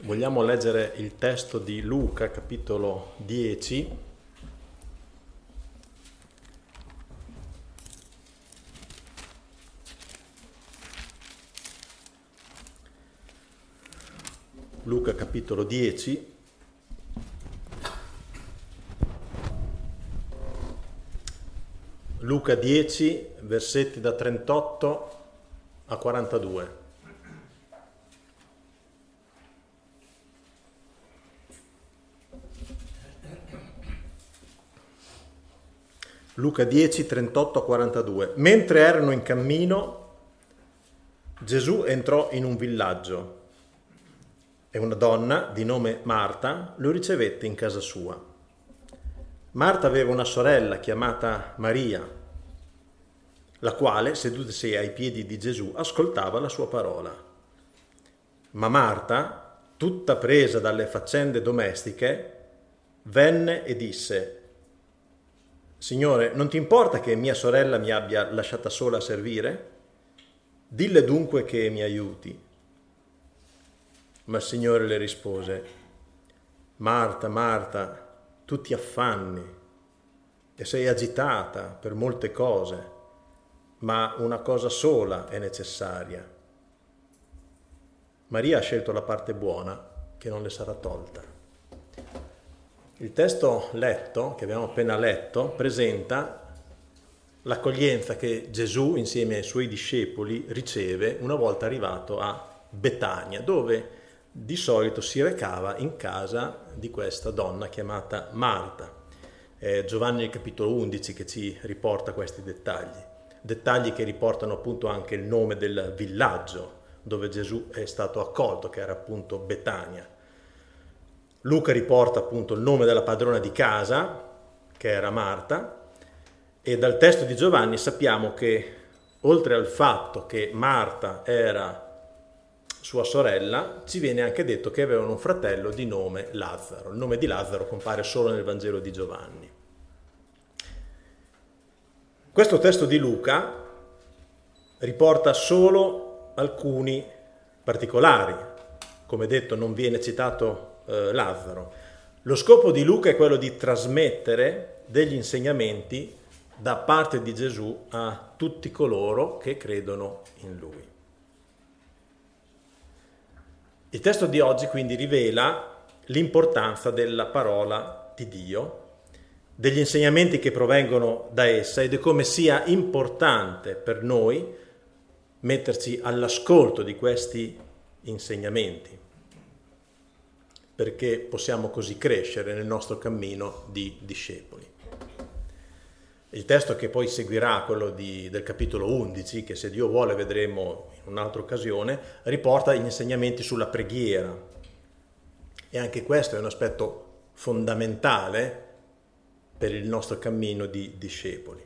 Vogliamo leggere il testo di Luca, capitolo 10. Luca, capitolo 10. Luca 10, versetti da 38 a 42. Luca 10, 38 a 42. Mentre erano in cammino, Gesù entrò in un villaggio e una donna di nome Marta lo ricevette in casa sua. Marta aveva una sorella chiamata Maria, la quale, sedutasi ai piedi di Gesù, ascoltava la sua parola. Ma Marta, tutta presa dalle faccende domestiche, venne e disse: Signore, non ti importa che mia sorella mi abbia lasciata sola a servire? Dille dunque che mi aiuti. Ma il Signore le rispose: Marta, Marta, tu ti affanni e sei agitata per molte cose, ma una cosa sola è necessaria. Maria ha scelto la parte buona che non le sarà tolta. Il testo letto, che abbiamo appena letto, presenta l'accoglienza che Gesù, insieme ai suoi discepoli, riceve una volta arrivato a Betania, dove di solito si recava in casa di questa donna chiamata Marta. È Giovanni il capitolo 11 che ci riporta questi dettagli che riportano appunto anche il nome del villaggio dove Gesù è stato accolto, che era appunto Betania. Luca riporta appunto il nome della padrona di casa, che era Marta, e dal testo di Giovanni sappiamo che, oltre al fatto che Marta era sua sorella, ci viene anche detto che avevano un fratello di nome Lazzaro. Il nome di Lazzaro compare solo nel Vangelo di Giovanni. Questo testo di Luca riporta solo alcuni particolari. Come detto, non viene citato Lazzaro. Lo scopo di Luca è quello di trasmettere degli insegnamenti da parte di Gesù a tutti coloro che credono in lui. Il testo di oggi quindi rivela l'importanza della parola di Dio, degli insegnamenti che provengono da essa ed è come sia importante per noi metterci all'ascolto di questi insegnamenti, perché possiamo così crescere nel nostro cammino di discepoli. Il testo che poi seguirà, quello del capitolo 11, che se Dio vuole vedremo in un'altra occasione, riporta gli insegnamenti sulla preghiera. E anche questo è un aspetto fondamentale per il nostro cammino di discepoli.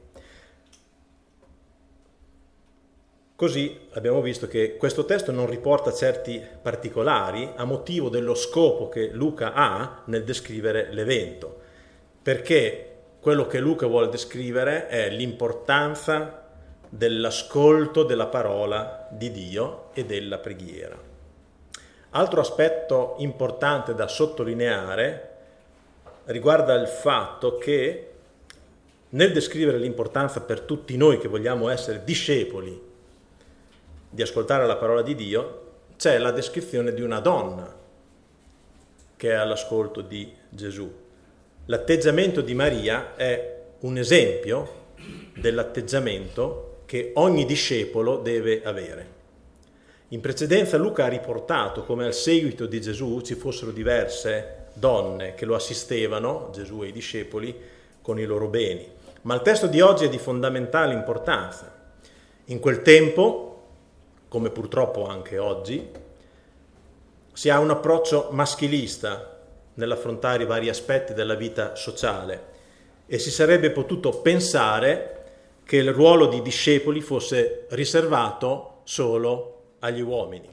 Così abbiamo visto che questo testo non riporta certi particolari a motivo dello scopo che Luca ha nel descrivere l'evento, perché quello che Luca vuole descrivere è l'importanza dell'ascolto della parola di Dio e della preghiera. Altro aspetto importante da sottolineare riguarda il fatto che nel descrivere l'importanza per tutti noi che vogliamo essere discepoli di ascoltare la parola di Dio, c'è la descrizione di una donna che è all'ascolto di Gesù. L'atteggiamento di Maria è un esempio dell'atteggiamento che ogni discepolo deve avere. In precedenza Luca ha riportato come al seguito di Gesù ci fossero diverse donne che lo assistevano, Gesù e i discepoli, con i loro beni. Ma il testo di oggi è di fondamentale importanza. In quel tempo, come purtroppo anche oggi, si ha un approccio maschilista nell'affrontare i vari aspetti della vita sociale e si sarebbe potuto pensare che il ruolo di discepoli fosse riservato solo agli uomini.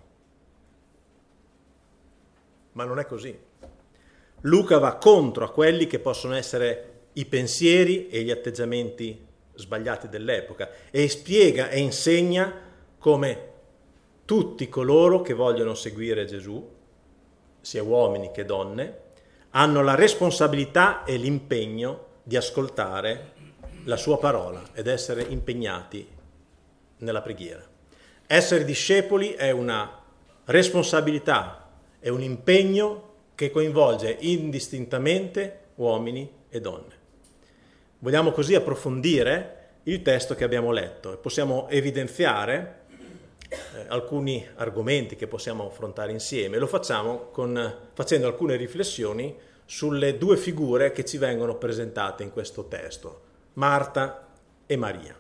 Ma non è così. Luca va contro a quelli che possono essere i pensieri e gli atteggiamenti sbagliati dell'epoca e spiega e insegna come tutti coloro che vogliono seguire Gesù sia uomini che donne, hanno la responsabilità e l'impegno di ascoltare la sua parola ed essere impegnati nella preghiera. Essere discepoli è una responsabilità, è un impegno che coinvolge indistintamente uomini e donne. Vogliamo così approfondire il testo che abbiamo letto e possiamo evidenziare alcuni argomenti che possiamo affrontare insieme. Lo facciamo facendo alcune riflessioni sulle due figure che ci vengono presentate in questo testo, Marta e Maria.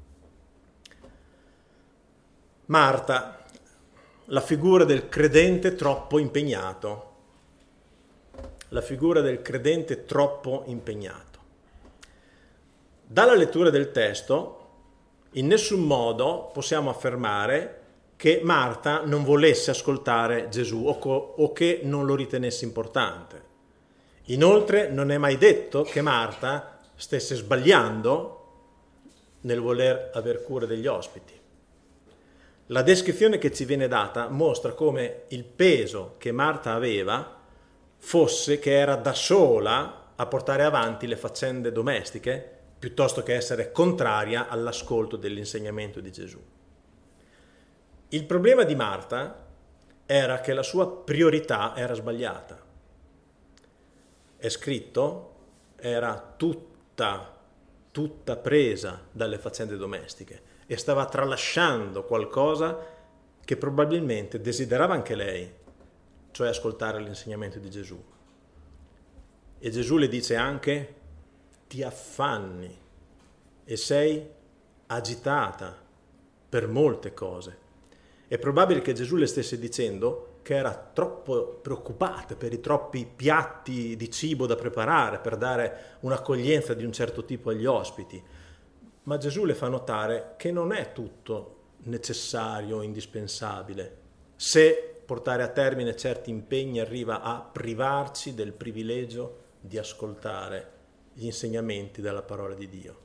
Marta, la figura del credente troppo impegnato. La figura del credente troppo impegnato. Dalla lettura del testo, in nessun modo possiamo affermare che Marta non volesse ascoltare Gesù o che non lo ritenesse importante. Inoltre non è mai detto che Marta stesse sbagliando nel voler aver cura degli ospiti. La descrizione che ci viene data mostra come il peso che Marta aveva fosse che era da sola a portare avanti le faccende domestiche piuttosto che essere contraria all'ascolto dell'insegnamento di Gesù. Il problema di Marta era che la sua priorità era sbagliata. È scritto, era tutta presa dalle faccende domestiche e stava tralasciando qualcosa che probabilmente desiderava anche lei, cioè ascoltare l'insegnamento di Gesù. E Gesù le dice anche: ti affanni e sei agitata per molte cose. È probabile che Gesù le stesse dicendo che era troppo preoccupata per i troppi piatti di cibo da preparare per dare un'accoglienza di un certo tipo agli ospiti. Ma Gesù le fa notare che non è tutto necessario, indispensabile, se portare a termine certi impegni arriva a privarci del privilegio di ascoltare gli insegnamenti della parola di Dio.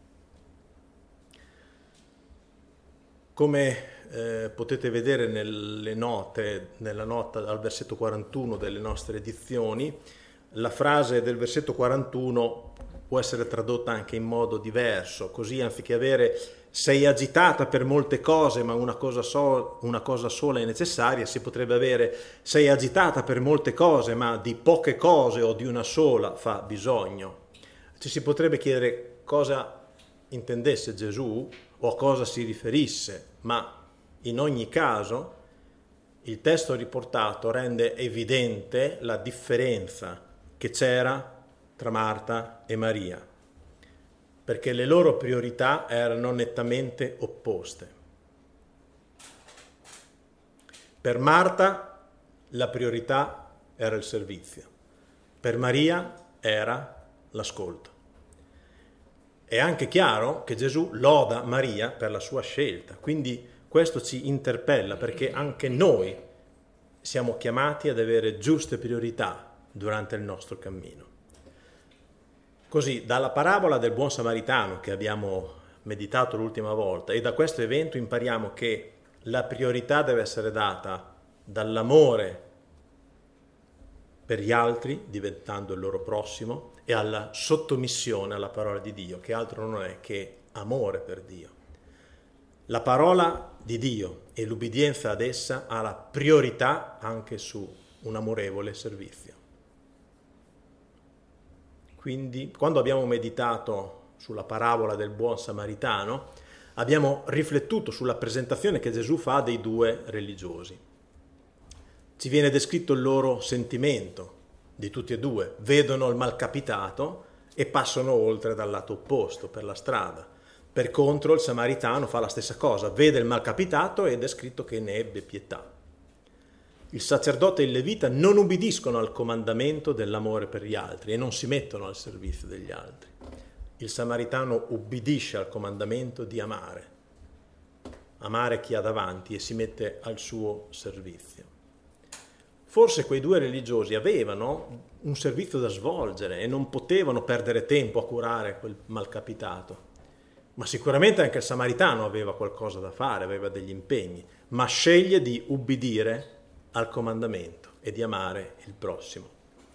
Come potete vedere nelle note, nella nota al versetto 41 delle nostre edizioni, la frase del versetto 41 può essere tradotta anche in modo diverso, così anziché avere sei agitata per molte cose ma una cosa sola è necessaria, si potrebbe avere sei agitata per molte cose ma di poche cose o di una sola fa bisogno. Ci si potrebbe chiedere cosa intendesse Gesù o a cosa si riferisse, ma in ogni caso il testo riportato rende evidente la differenza che c'era tra Marta e Maria, perché le loro priorità erano nettamente opposte. Per Marta la priorità era il servizio, per Maria era l'ascolto. È anche chiaro che Gesù loda Maria per la sua scelta, quindi questo ci interpella perché anche noi siamo chiamati ad avere giuste priorità durante il nostro cammino. Così, dalla parabola del buon samaritano che abbiamo meditato l'ultima volta e da questo evento impariamo che la priorità deve essere data dall'amore per gli altri, diventando il loro prossimo, e alla sottomissione alla parola di Dio, che altro non è che amore per Dio. La parola di Dio e l'ubbidienza ad essa ha la priorità anche su un amorevole servizio. Quindi, quando abbiamo meditato sulla parabola del buon samaritano, abbiamo riflettuto sulla presentazione che Gesù fa dei due religiosi. Ci viene descritto il loro sentimento di tutti e due. Vedono il malcapitato e passano oltre dal lato opposto, per la strada. Per contro il samaritano fa la stessa cosa, vede il malcapitato ed è scritto che ne ebbe pietà. Il sacerdote e il levita non ubbidiscono al comandamento dell'amore per gli altri e non si mettono al servizio degli altri. Il samaritano ubbidisce al comandamento di amare chi ha davanti e si mette al suo servizio. Forse quei due religiosi avevano un servizio da svolgere e non potevano perdere tempo a curare quel malcapitato. Ma sicuramente anche il samaritano aveva qualcosa da fare, aveva degli impegni, ma sceglie di ubbidire al comandamento. e di amare il prossimo.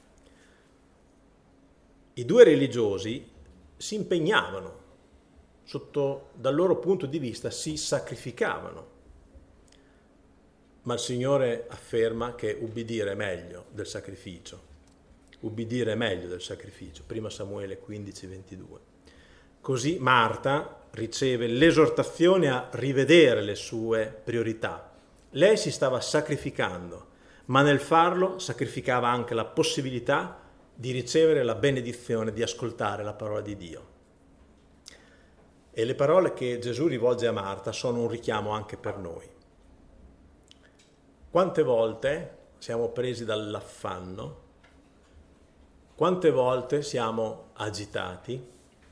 I due religiosi si impegnavano, dal loro punto di vista si sacrificavano, ma il Signore afferma che ubbidire è meglio del sacrificio. Ubbidire è meglio del sacrificio, 1 Samuele 15:22. Così Marta riceve l'esortazione a rivedere le sue priorità. Lei si stava sacrificando, ma nel farlo sacrificava anche la possibilità di ricevere la benedizione di ascoltare la parola di Dio. E le parole che Gesù rivolge a Marta sono un richiamo anche per noi. Quante volte siamo presi dall'affanno? Quante volte siamo agitati?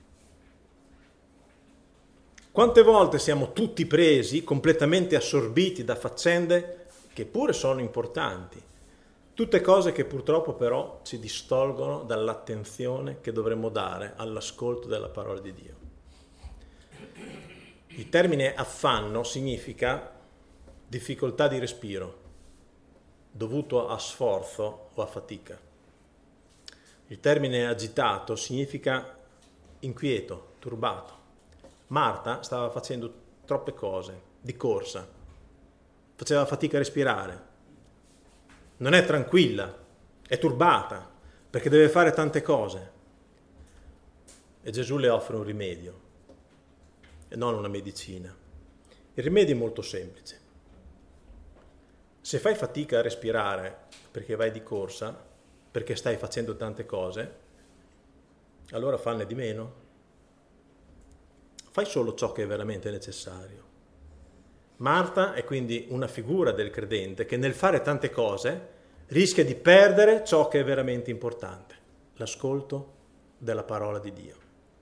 Quante volte siamo tutti presi, completamente assorbiti da faccende che pure sono importanti? Tutte cose che purtroppo però ci distolgono dall'attenzione che dovremmo dare all'ascolto della parola di Dio. Il termine affanno significa difficoltà di respiro, dovuto a sforzo o a fatica. Il termine agitato significa inquieto, turbato. Marta stava facendo troppe cose, di corsa, faceva fatica a respirare, non è tranquilla, è turbata, perché deve fare tante cose. E Gesù le offre un rimedio, e non una medicina. Il rimedio è molto semplice. Se fai fatica a respirare perché vai di corsa, perché stai facendo tante cose, allora fanne di meno. Fai solo ciò che è veramente necessario. Marta è quindi una figura del credente che nel fare tante cose rischia di perdere ciò che è veramente importante, l'ascolto della parola di Dio.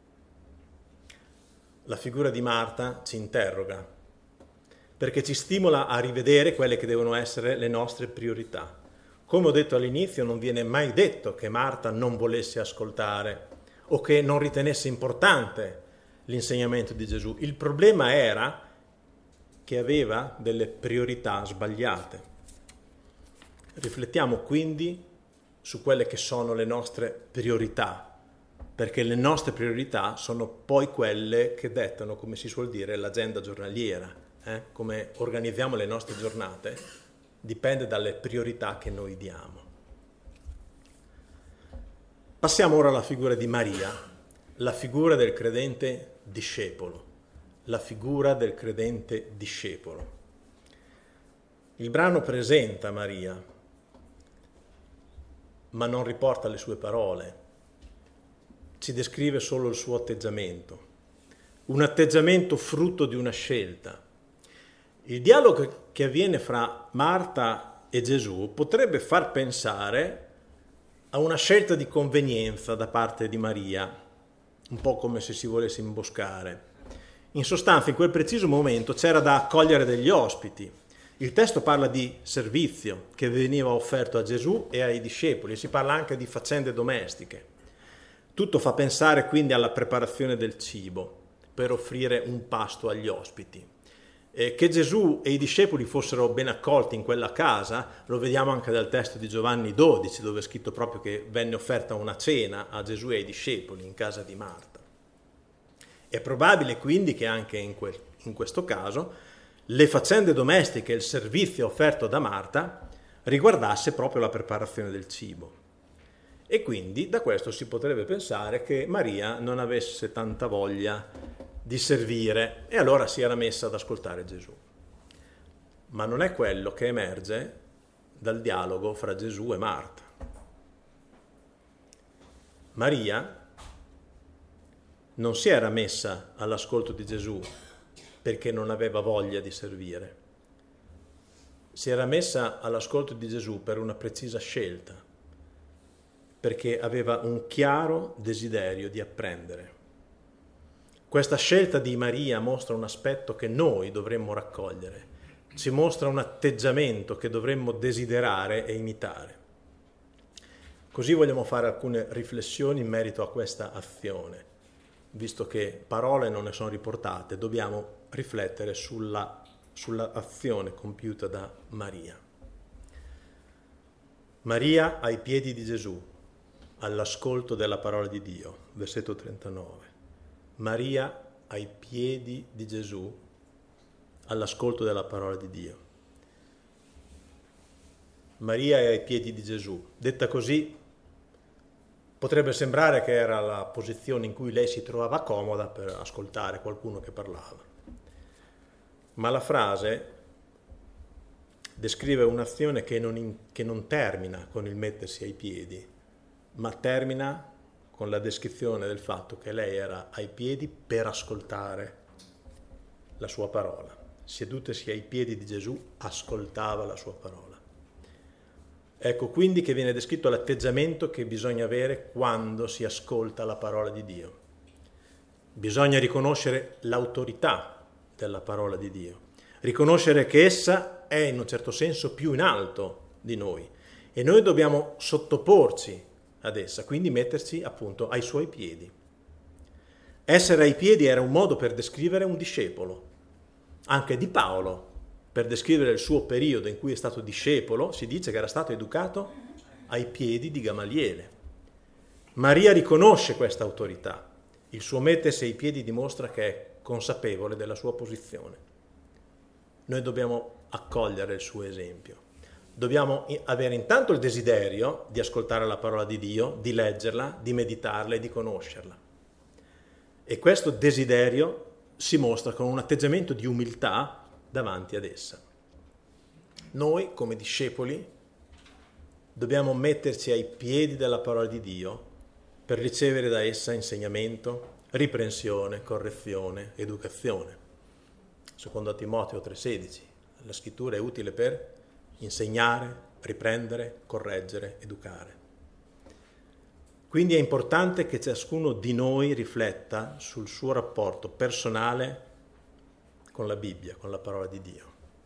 La figura di Marta ci interroga, perché ci stimola a rivedere quelle che devono essere le nostre priorità. Come ho detto all'inizio, non viene mai detto che Marta non volesse ascoltare o che non ritenesse importante l'insegnamento di Gesù. Il problema era che aveva delle priorità sbagliate. Riflettiamo quindi su quelle che sono le nostre priorità, perché le nostre priorità sono poi quelle che dettano, come si suol dire, l'agenda giornaliera. Come organizziamo le nostre giornate dipende dalle priorità che noi diamo. Passiamo ora alla figura di Maria, la figura del credente discepolo. La figura del credente discepolo. Il brano presenta Maria, ma non riporta le sue parole, ci descrive solo il suo atteggiamento, un atteggiamento frutto di una scelta. Il dialogo che avviene fra Marta e Gesù potrebbe far pensare a una scelta di convenienza da parte di Maria, un po' come se si volesse imboscare. In sostanza, in quel preciso momento c'era da accogliere degli ospiti. Il testo parla di servizio che veniva offerto a Gesù e ai discepoli, si parla anche di faccende domestiche. Tutto fa pensare quindi alla preparazione del cibo per offrire un pasto agli ospiti. Che Gesù e i discepoli fossero ben accolti in quella casa lo vediamo anche dal testo di Giovanni 12, dove è scritto proprio che venne offerta una cena a Gesù e ai discepoli in casa di Marta. È probabile quindi che anche in questo caso le faccende domestiche e il servizio offerto da Marta riguardasse proprio la preparazione del cibo. E quindi da questo si potrebbe pensare che Maria non avesse tanta voglia di servire e allora si era messa ad ascoltare Gesù. Ma non è quello che emerge dal dialogo fra Gesù e Marta. Maria non si era messa all'ascolto di Gesù perché non aveva voglia di servire. Si era messa all'ascolto di Gesù per una precisa scelta, perché aveva un chiaro desiderio di apprendere. Questa scelta di Maria mostra un aspetto che noi dovremmo raccogliere, ci mostra un atteggiamento che dovremmo desiderare e imitare. Così vogliamo fare alcune riflessioni in merito a questa azione. Visto che parole non ne sono riportate, dobbiamo riflettere sulla azione compiuta da Maria. Maria ai piedi di Gesù, all'ascolto della parola di Dio, versetto 39. Maria ai piedi di Gesù, all'ascolto della parola di Dio. Maria è ai piedi di Gesù. Detta così, potrebbe sembrare che era la posizione in cui lei si trovava comoda per ascoltare qualcuno che parlava. Ma la frase descrive un'azione che non termina con il mettersi ai piedi, ma termina con la descrizione del fatto che lei era ai piedi per ascoltare la sua parola. Sedutasi ai piedi di Gesù, ascoltava la sua parola. Ecco quindi che viene descritto l'atteggiamento che bisogna avere quando si ascolta la parola di Dio. Bisogna riconoscere l'autorità della parola di Dio, riconoscere che essa è in un certo senso più in alto di noi e noi dobbiamo sottoporci ad essa, quindi metterci appunto ai suoi piedi. Essere ai piedi era un modo per descrivere un discepolo, anche di Paolo. Per descrivere il suo periodo in cui è stato discepolo, si dice che era stato educato ai piedi di Gamaliele. Maria riconosce questa autorità. Il suo mettersi ai piedi dimostra che è consapevole della sua posizione. Noi dobbiamo accogliere il suo esempio. Dobbiamo avere intanto il desiderio di ascoltare la parola di Dio, di leggerla, di meditarla e di conoscerla. E questo desiderio si mostra con un atteggiamento di umiltà davanti ad essa. Noi, come discepoli, dobbiamo metterci ai piedi della parola di Dio per ricevere da essa insegnamento, riprensione, correzione, educazione. Secondo Timoteo 3,16, la scrittura è utile per insegnare, riprendere, correggere, educare. Quindi è importante che ciascuno di noi rifletta sul suo rapporto personale con la Bibbia, con la parola di Dio.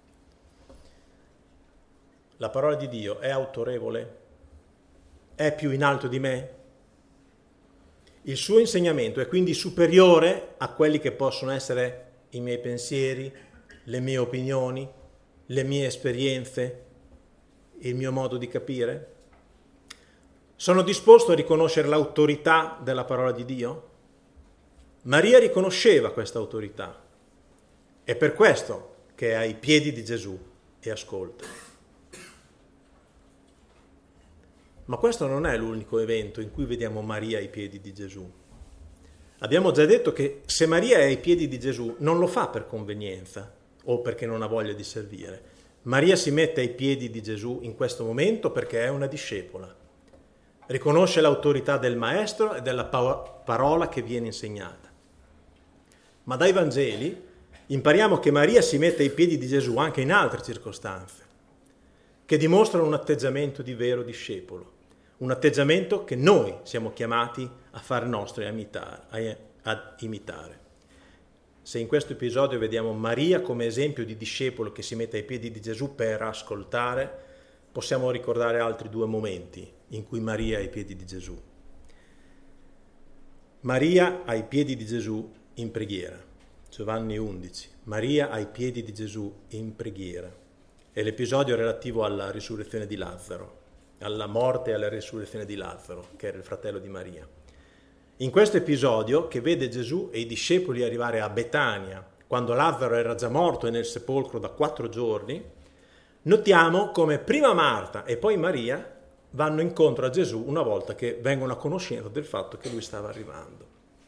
La parola di Dio è autorevole? È più in alto di me? Il suo insegnamento è quindi superiore a quelli che possono essere i miei pensieri, le mie opinioni, le mie esperienze, il mio modo di capire? Sono disposto a riconoscere l'autorità della parola di Dio? Maria riconosceva questa autorità. È per questo che è ai piedi di Gesù e ascolta. Ma questo non è l'unico evento in cui vediamo Maria ai piedi di Gesù. Abbiamo già detto che se Maria è ai piedi di Gesù non lo fa per convenienza o perché non ha voglia di servire. Maria si mette ai piedi di Gesù in questo momento perché è una discepola. Riconosce l'autorità del Maestro e della parola che viene insegnata. Ma dai Vangeli impariamo che Maria si mette ai piedi di Gesù anche in altre circostanze, che dimostrano un atteggiamento di vero discepolo, un atteggiamento che noi siamo chiamati a far nostro e ad imitare. Se in questo episodio vediamo Maria come esempio di discepolo che si mette ai piedi di Gesù per ascoltare, possiamo ricordare altri due momenti in cui Maria è ai piedi di Gesù. Maria ai piedi di Gesù in preghiera. Giovanni 11. Maria ai piedi di Gesù in preghiera. È l'episodio relativo alla risurrezione di Lazzaro, alla morte e alla risurrezione di Lazzaro, che era il fratello di Maria. In questo episodio, che vede Gesù e i discepoli arrivare a Betania, quando Lazzaro era già morto e nel sepolcro da 4 giorni, notiamo come prima Marta e poi Maria vanno incontro a Gesù una volta che vengono a conoscenza del fatto che lui stava arrivando.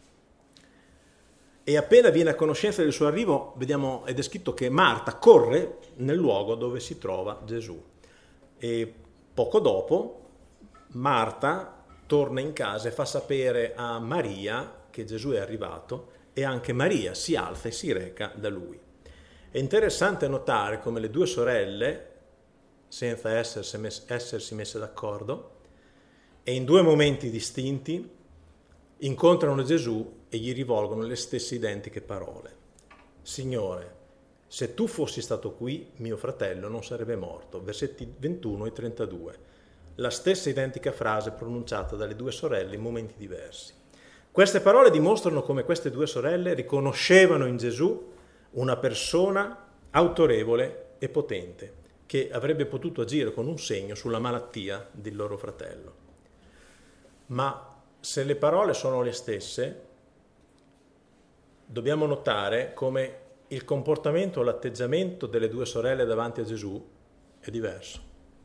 E appena viene a conoscenza del suo arrivo, vediamo, è descritto che Marta corre nel luogo dove si trova Gesù. E poco dopo Marta torna in casa e fa sapere a Maria che Gesù è arrivato e anche Maria si alza e si reca da lui. È interessante notare come le due sorelle, senza essersi messe d'accordo, e in due momenti distinti, incontrano Gesù e gli rivolgono le stesse identiche parole. Signore, se tu fossi stato qui, mio fratello non sarebbe morto. Versetti 21 e 32. La stessa identica frase pronunciata dalle due sorelle in momenti diversi. Queste parole dimostrano come queste due sorelle riconoscevano in Gesù una persona autorevole e potente, che avrebbe potuto agire con un segno sulla malattia del loro fratello. Ma se le parole sono le stesse, dobbiamo notare come il comportamento o l'atteggiamento delle due sorelle davanti a Gesù è diverso.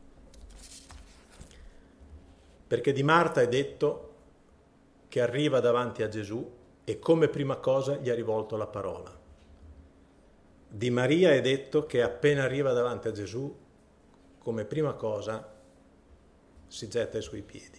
Perché di Marta è detto che arriva davanti a Gesù e come prima cosa gli ha rivolto la parola. Di Maria è detto che appena arriva davanti a Gesù, come prima cosa si getta ai suoi piedi.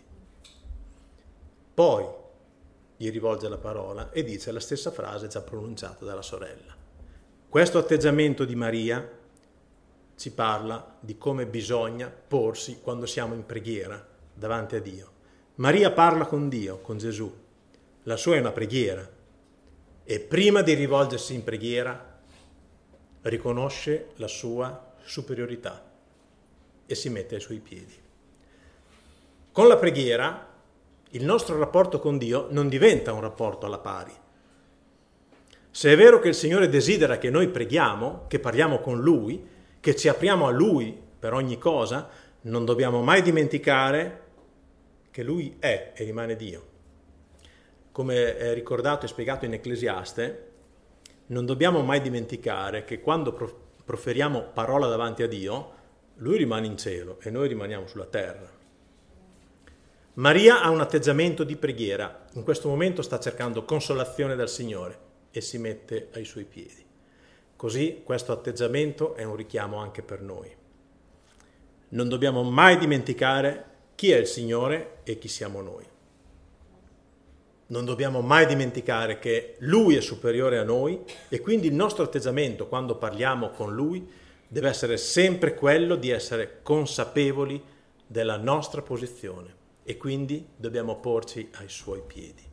Poi gli rivolge la parola e dice la stessa frase già pronunciata dalla sorella. Questo atteggiamento di Maria ci parla di come bisogna porsi quando siamo in preghiera davanti a Dio. Maria parla con Dio, con Gesù. La sua è una preghiera e prima di rivolgersi in preghiera riconosce la sua superiorità e si mette ai suoi piedi. Con la preghiera il nostro rapporto con Dio non diventa un rapporto alla pari. Se è vero che il Signore desidera che noi preghiamo, che parliamo con Lui, che ci apriamo a Lui per ogni cosa, non dobbiamo mai dimenticare che Lui è e rimane Dio. Come è ricordato e spiegato in Ecclesiaste, non dobbiamo mai dimenticare che quando proferiamo parola davanti a Dio, Lui rimane in cielo e noi rimaniamo sulla terra. Maria ha un atteggiamento di preghiera, in questo momento sta cercando consolazione dal Signore e si mette ai suoi piedi. Così questo atteggiamento è un richiamo anche per noi. Non dobbiamo mai dimenticare chi è il Signore e chi siamo noi. Non dobbiamo mai dimenticare che Lui è superiore a noi e quindi il nostro atteggiamento quando parliamo con Lui deve essere sempre quello di essere consapevoli della nostra posizione e quindi dobbiamo porci ai Suoi piedi.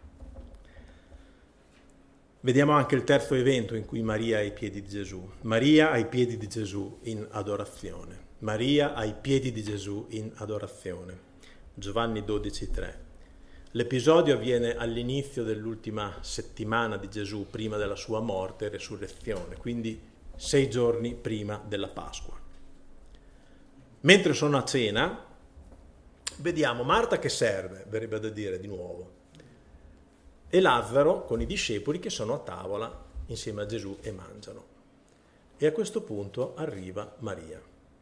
Vediamo anche il terzo evento in cui Maria è ai piedi di Gesù. Maria ai piedi di Gesù in adorazione. Maria ai piedi di Gesù in adorazione. Giovanni 12,3. L'episodio avviene all'inizio dell'ultima settimana di Gesù, prima della sua morte e resurrezione, quindi 6 giorni prima della Pasqua. Mentre sono a cena, vediamo Marta che serve, verrebbe da dire di nuovo, e Lazzaro con i discepoli che sono a tavola insieme a Gesù e mangiano. E a questo punto arriva Maria,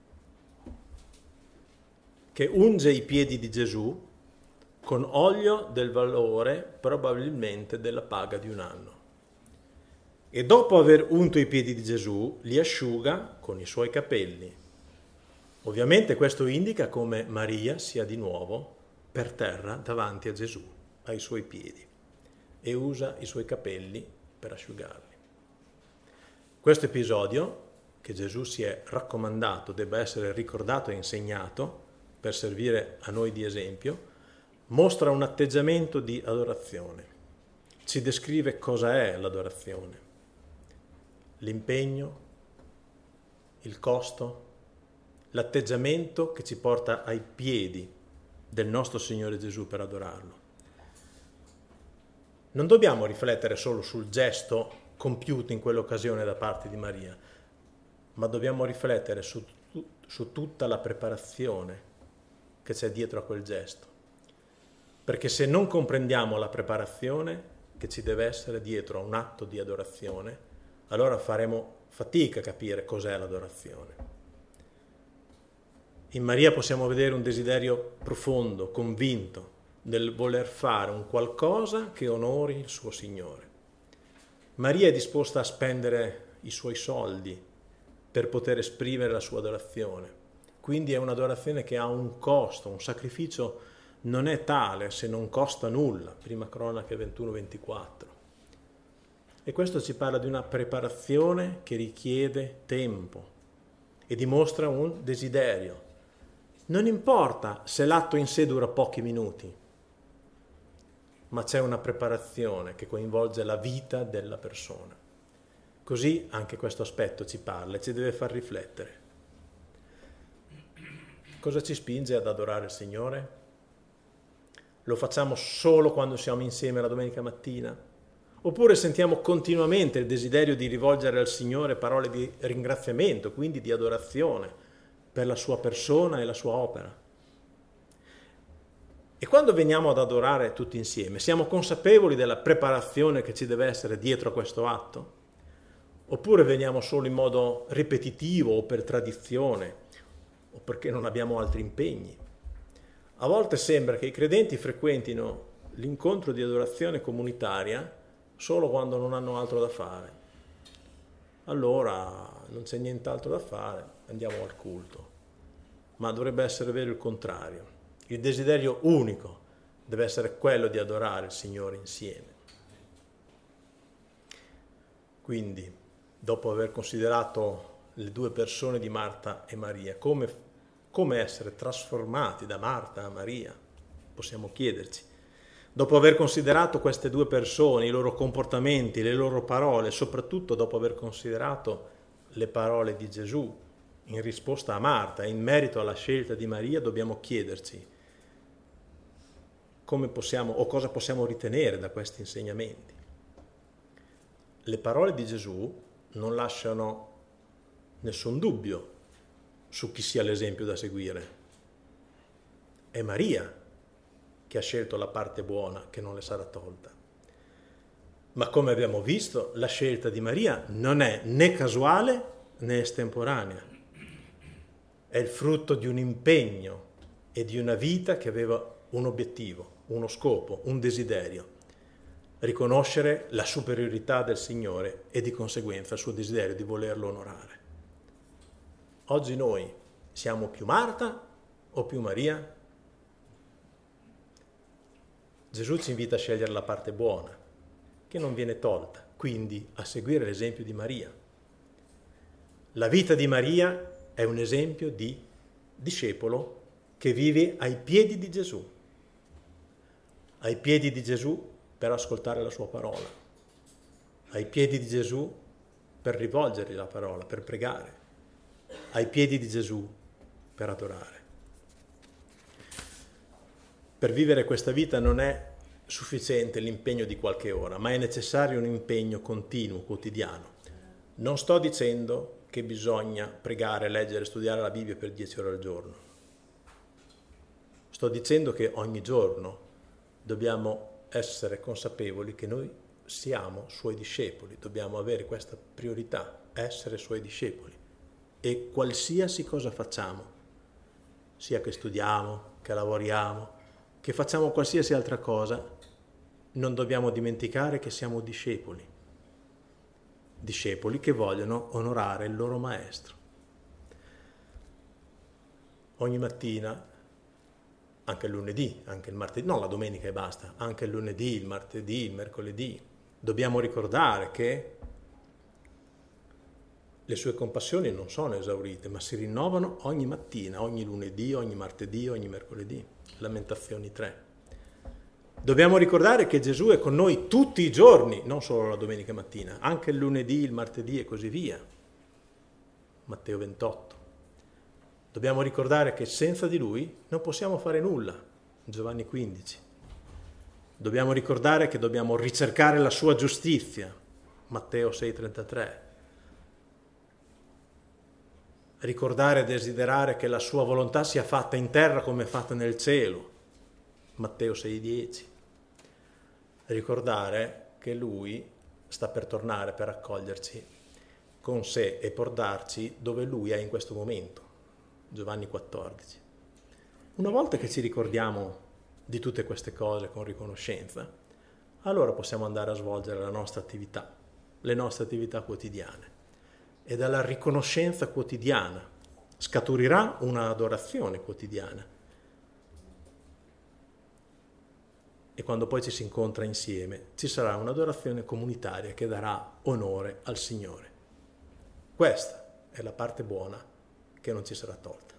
che unge i piedi di Gesù con olio del valore probabilmente della paga di un anno. E dopo aver unto i piedi di Gesù, li asciuga con i suoi capelli. Ovviamente questo indica come Maria sia di nuovo per terra davanti a Gesù, ai suoi piedi, e usa i suoi capelli per asciugarli. Questo episodio, che Gesù si è raccomandato debba essere ricordato e insegnato per servire a noi di esempio, mostra un atteggiamento di adorazione. Ci descrive cosa è l'adorazione. L'impegno, il costo, l'atteggiamento che ci porta ai piedi del nostro Signore Gesù per adorarlo. Non dobbiamo riflettere solo sul gesto compiuto in quell'occasione da parte di Maria, ma dobbiamo riflettere su tutta la preparazione che c'è dietro a quel gesto. Perché se non comprendiamo la preparazione che ci deve essere dietro a un atto di adorazione, allora faremo fatica a capire cos'è l'adorazione. In Maria possiamo vedere un desiderio profondo, convinto, nel voler fare un qualcosa che onori il suo Signore. Maria è disposta a spendere i suoi soldi per poter esprimere la sua adorazione. Quindi è un'adorazione che ha un costo, un sacrificio non è tale se non costa nulla, prima Cronache 21-24. E questo ci parla di una preparazione che richiede tempo e dimostra un desiderio. Non importa se l'atto in sé dura pochi minuti, ma c'è una preparazione che coinvolge la vita della persona. Così anche questo aspetto ci parla e ci deve far riflettere. Cosa ci spinge ad adorare il Signore? Lo facciamo solo quando siamo insieme la domenica mattina? Oppure sentiamo continuamente il desiderio di rivolgere al Signore parole di ringraziamento, quindi di adorazione, per la sua persona e la sua opera. E quando veniamo ad adorare tutti insieme, siamo consapevoli della preparazione che ci deve essere dietro a questo atto? Oppure veniamo solo in modo ripetitivo o per tradizione o perché non abbiamo altri impegni? A volte sembra che i credenti frequentino l'incontro di adorazione comunitaria solo quando non hanno altro da fare. Allora non c'è nient'altro da fare, andiamo al culto. Ma dovrebbe essere vero il contrario. Il desiderio unico deve essere quello di adorare il Signore insieme. Quindi, dopo aver considerato le due persone di Marta e Maria, come essere trasformati da Marta a Maria, possiamo chiederci. Dopo aver considerato queste due persone, i loro comportamenti, le loro parole, soprattutto dopo aver considerato le parole di Gesù in risposta a Marta, in merito alla scelta di Maria, dobbiamo chiederci come possiamo o cosa possiamo ritenere da questi insegnamenti. Le parole di Gesù non lasciano nessun dubbio su chi sia l'esempio da seguire. È Maria che ha scelto la parte buona che non le sarà tolta. Ma come abbiamo visto, la scelta di Maria non è né casuale né estemporanea. È il frutto di un impegno e di una vita che aveva un obiettivo, uno scopo, un desiderio. Riconoscere la superiorità del Signore e di conseguenza il suo desiderio di volerlo onorare. Oggi noi siamo più Marta o più Maria? Gesù ci invita a scegliere la parte buona, che non viene tolta, quindi a seguire l'esempio di Maria. La vita di Maria è un esempio di discepolo che vive ai piedi di Gesù. Ai piedi di Gesù per ascoltare la sua parola. Ai piedi di Gesù per rivolgergli la parola, per pregare. Ai piedi di Gesù per adorare. Per vivere questa vita non è sufficiente l'impegno di qualche ora, ma è necessario un impegno continuo, quotidiano. Non sto dicendo che bisogna pregare, leggere, studiare la Bibbia per 10 ore al giorno. Sto dicendo che ogni giorno dobbiamo essere consapevoli che noi siamo suoi discepoli, dobbiamo avere questa priorità, essere suoi discepoli. E qualsiasi cosa facciamo, sia che studiamo, che lavoriamo, che facciamo qualsiasi altra cosa, non dobbiamo dimenticare che siamo discepoli. Discepoli che vogliono onorare il loro maestro. Ogni mattina, anche il lunedì, anche il martedì, non la domenica e basta, anche il lunedì, il martedì, il mercoledì, dobbiamo ricordare che le sue compassioni non sono esaurite, ma si rinnovano ogni mattina, ogni lunedì, ogni martedì, ogni mercoledì. Lamentazioni 3. Dobbiamo ricordare che Gesù è con noi tutti i giorni, non solo la domenica mattina, anche il lunedì, il martedì e così via. Matteo 28. Dobbiamo ricordare che senza di Lui non possiamo fare nulla. Giovanni 15. Dobbiamo ricordare che dobbiamo ricercare la sua giustizia. Matteo 6,33. Ricordare e desiderare che la sua volontà sia fatta in terra come è fatta nel cielo. Matteo 6,10. Ricordare che Lui sta per tornare per accoglierci con sé e portarci dove Lui è in questo momento. Giovanni 14. Una volta che ci ricordiamo di tutte queste cose con riconoscenza, allora possiamo andare a svolgere la nostra attività, le nostre attività quotidiane. E dalla riconoscenza quotidiana scaturirà una adorazione quotidiana. E quando poi ci si incontra insieme, ci sarà un'adorazione comunitaria che darà onore al Signore. Questa è la parte buona che non ci sarà tolta.